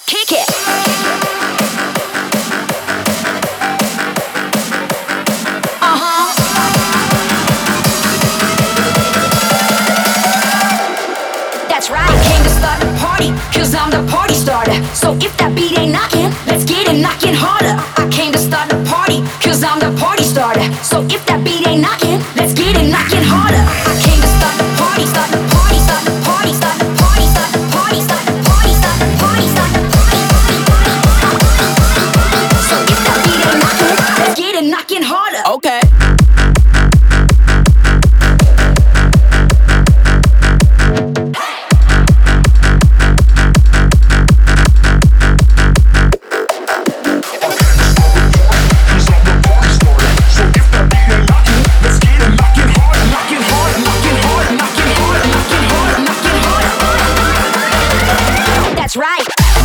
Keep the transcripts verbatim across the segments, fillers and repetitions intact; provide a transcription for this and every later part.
Kick it. Uh-huh. That's right. I came to start the party, cause I'm the party starter. So if that beat ain't knocking, let's get it knocking harder. I came to start the party, cause I'm the party starter. So if that beat ain't knocking, let's get it knocking harder. I came to start the party, start the party, start the party, start the party, start the party, start the party, start the party, start the party. So if that beat ain't knocking, let's get it knocking harder. Okay. That's right.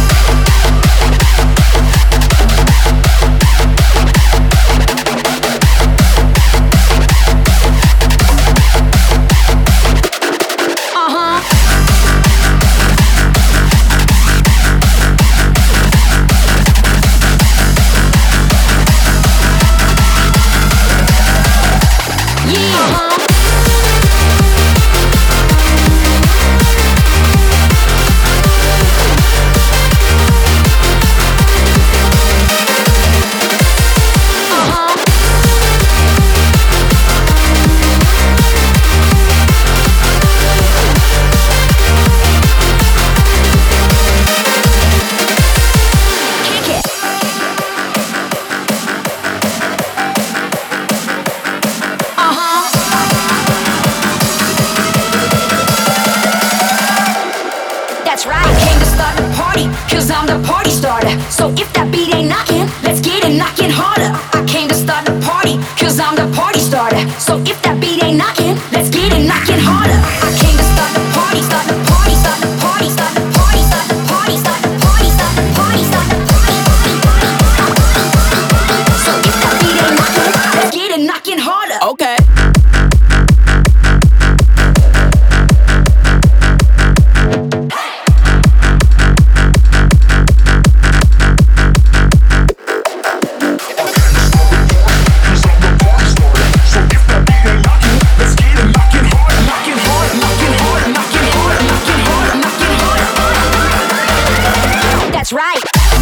That's right. I came to start the party, cause I'm the party starter. So if that beat ain't knocking, let's get it knocking harder. I came to start the party, cause I'm the party starter. So if that beat ain't knocking, let's get it knocking harder. I came to start the party, start the party, start the party, start the party, start the party, start the party, start the party, start the party. So if that beat ain't knocking, let's get it knocking harder. Okay. That's right.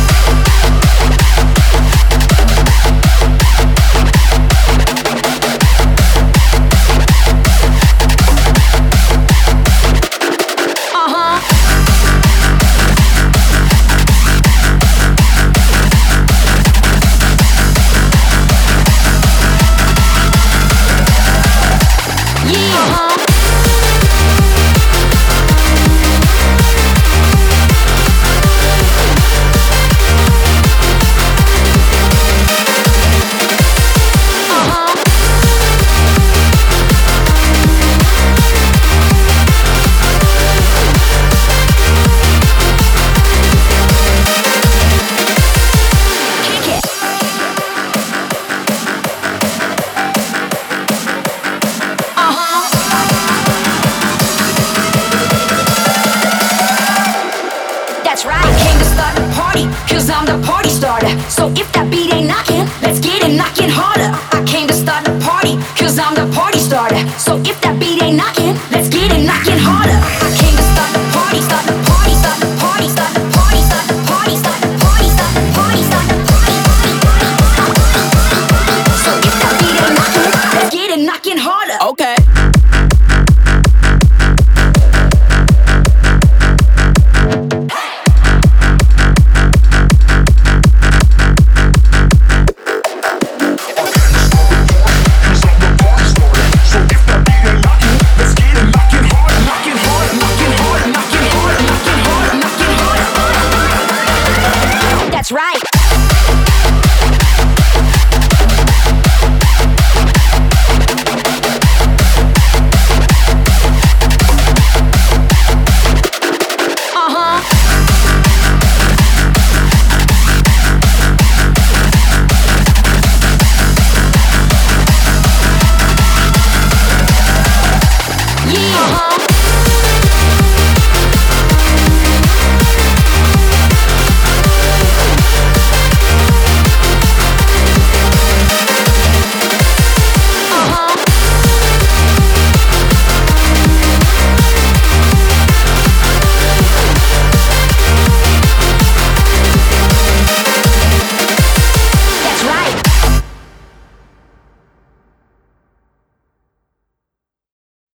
That's right. I came to start the party, cause I'm the party starter. So if that beat ain't knocking, let's get it knocking harder. I came to start the party, cause I'm the party starter. So if that beat ain't knocking, let's get it knocking harder. I came to start the party, start the party, start the party, start the party, start the party, start the party, start the party, start the party. So if that beat ain't knocking, let's get it knocking harder. Okay. That's right.